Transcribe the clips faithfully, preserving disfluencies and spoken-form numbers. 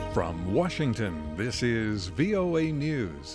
From Washington, this is V O A News.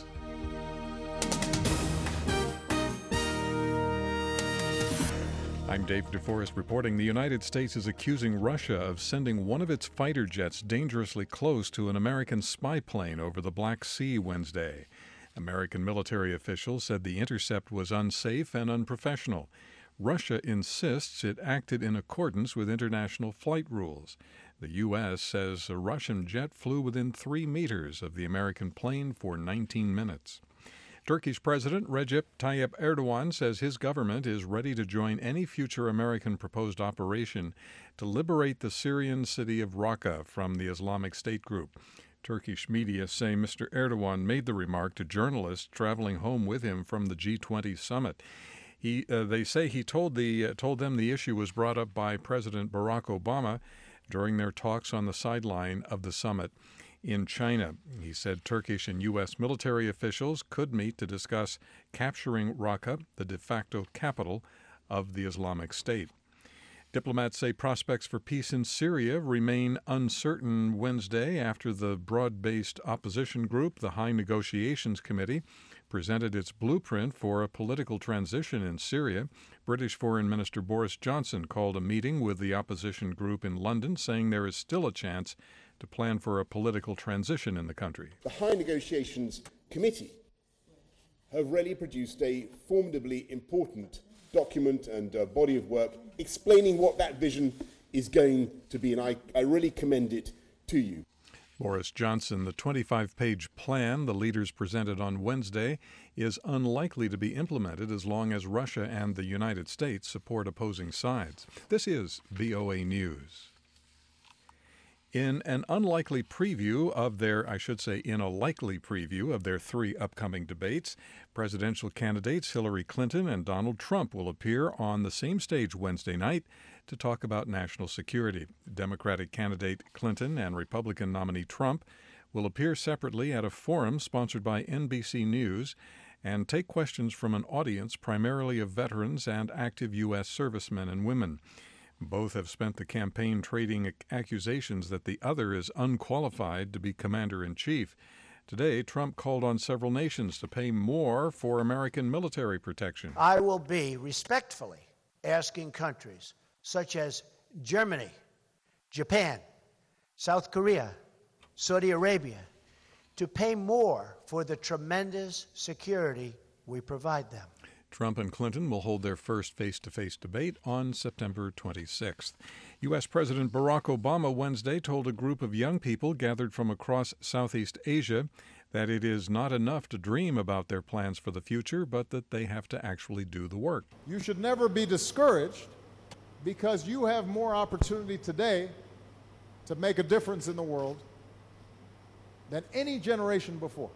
I'm Dave DeForest reporting the United States is accusing Russia of sending one of its fighter jets dangerously close to an American spy plane over the Black Sea Wednesday. American military officials said the intercept was unsafe and unprofessional. Russia insists it acted in accordance with international flight rules. The U S says a Russian jet flew within three meters of the American plane for nineteen minutes. Turkish President Recep Tayyip Erdogan says his government is ready to join any future American proposed operation to liberate the Syrian city of Raqqa from the Islamic State group. Turkish media say Mister Erdogan made the remark to journalists traveling home with him from the G twenty summit. He, uh, they say he told the uh, told them the issue was brought up by President Barack Obama during their talks on the sideline of the summit in China. He said Turkish and U S military officials could meet to discuss capturing Raqqa, the de facto capital of the Islamic State. Diplomats say prospects for peace in Syria remain uncertain Wednesday after the broad-based opposition group, the High Negotiations Committee, presented its blueprint for a political transition in Syria. British Foreign Minister Boris Johnson called a meeting with the opposition group in London, saying there is still a chance to plan for a political transition in the country. The High Negotiations Committee have really produced a formidably important document and uh, body of work explaining what that vision is going to be, and I, I really commend it to you. Boris Johnson, the twenty-five page plan the leaders presented on Wednesday is unlikely to be implemented as long as Russia and the United States support opposing sides. This is V O A News. In an unlikely preview of their, I should say, in a likely preview of their three upcoming debates, presidential candidates Hillary Clinton and Donald Trump will appear on the same stage Wednesday night to talk about national security. Democratic candidate Clinton and Republican nominee Trump will appear separately at a forum sponsored by N B C News and take questions from an audience primarily of veterans and active U S servicemen and women. Both have spent the campaign trading accusations that the other is unqualified to be commander-in-chief. Today, Trump called on several nations to pay more for American military protection. I will be respectfully asking countries such as Germany, Japan, South Korea, Saudi Arabia, to pay more for the tremendous security we provide them. Trump and Clinton will hold their first face-to-face debate on September twenty-sixth. U S. President Barack Obama Wednesday told a group of young people gathered from across Southeast Asia that it is not enough to dream about their plans for the future, but that they have to actually do the work. You should never be discouraged because you have more opportunity today to make a difference in the world than any generation before.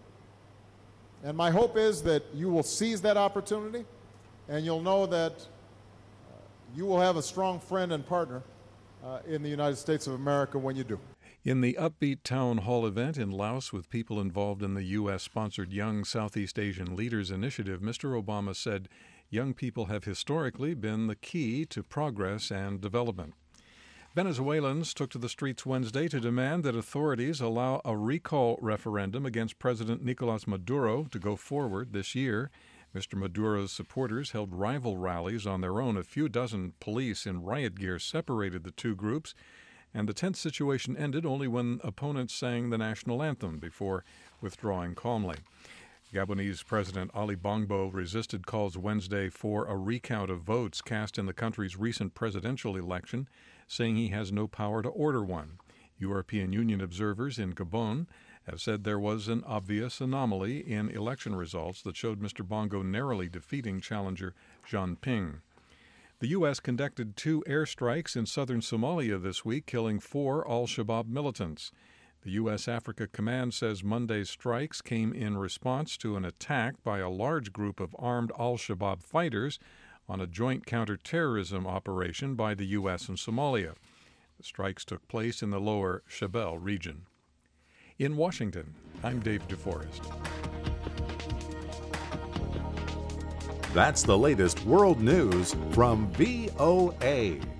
And my hope is that you will seize that opportunity, and you'll know that uh, you will have a strong friend and partner uh, in the United States of America when you do. In the upbeat town hall event in Laos with people involved in the U S-sponsored Young Southeast Asian Leaders Initiative, Mister Obama said young people have historically been the key to progress and development. Venezuelans took to the streets Wednesday to demand that authorities allow a recall referendum against President Nicolas Maduro to go forward this year. Mister Maduro's supporters held rival rallies on their own. A few dozen police in riot gear separated the two groups, and the tense situation ended only when opponents sang the national anthem before withdrawing calmly. Gabonese President Ali Bongo resisted calls Wednesday for a recount of votes cast in the country's recent presidential election, saying he has no power to order one. European Union observers in Gabon have said there was an obvious anomaly in election results that showed Mister Bongo narrowly defeating challenger Jean Ping. The U S conducted two airstrikes in southern Somalia this week, killing four al-Shabaab militants. The U S. Africa Command says Monday's strikes came in response to an attack by a large group of armed al-Shabaab fighters on a joint counterterrorism operation by the U S and Somalia. The strikes took place in the lower Shabelle region. In Washington, I'm Dave DeForest. That's the latest world news from V O A.